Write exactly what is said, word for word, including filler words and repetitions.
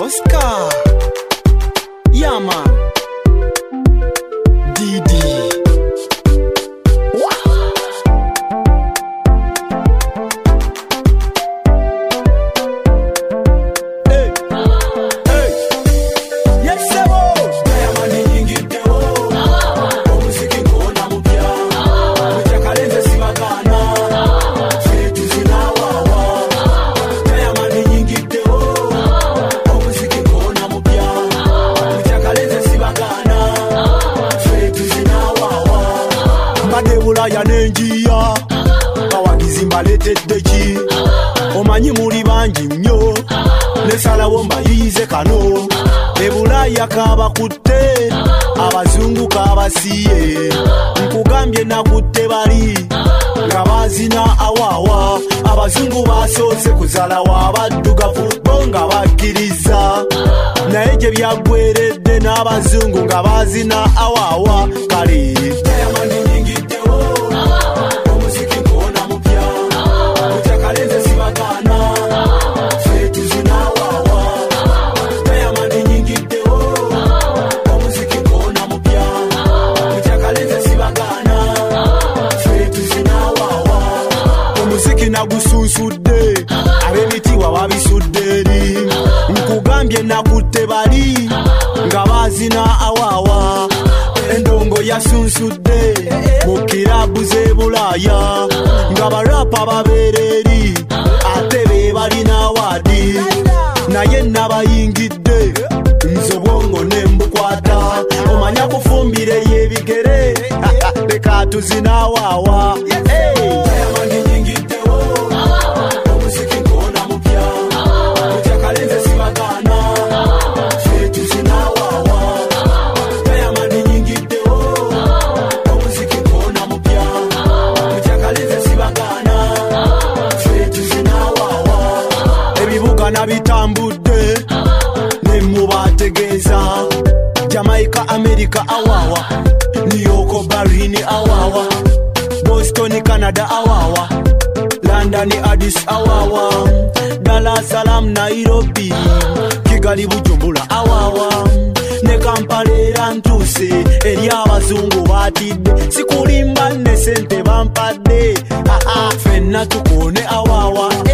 Oscar. Yeah, man. Didi. Ya nenjia kawagizi mbaletedde ki omanyi muli bangi nnyo nesalawo mbayiize kano ebulaya kabakutte abazungu kabasiye nkugambye nakutte bali nga bazina awaawa abazungu basoose kuzalawo abaddugavu bo nga bakkiriza naye gye byaggweredde n'abazungu nga bazina awaawa kale nagusunsudde ab'emiti wababisudde eri nkugambye nakutte bali nga bazina awaawa endongo yasunsudde mu kirabu z'ebulaya nga barapa babeera eri ate be balina awaadi naye nabayingidde nze obwongo nembukwata omanya kufumbira ey'ebigere leka tuzina awaawa nabitambudde nemubategeeza Jamaica, America awawa, New York, Berlin awawa, Boston, Canada awawa, London, Addis awawa, Dar es Salaam, Nairobi, Kigali, Bujumbura awawa, ne Kampala era ntuse eri abazungu batidde sikulimba ne sente bampadde fenna tukone awawa.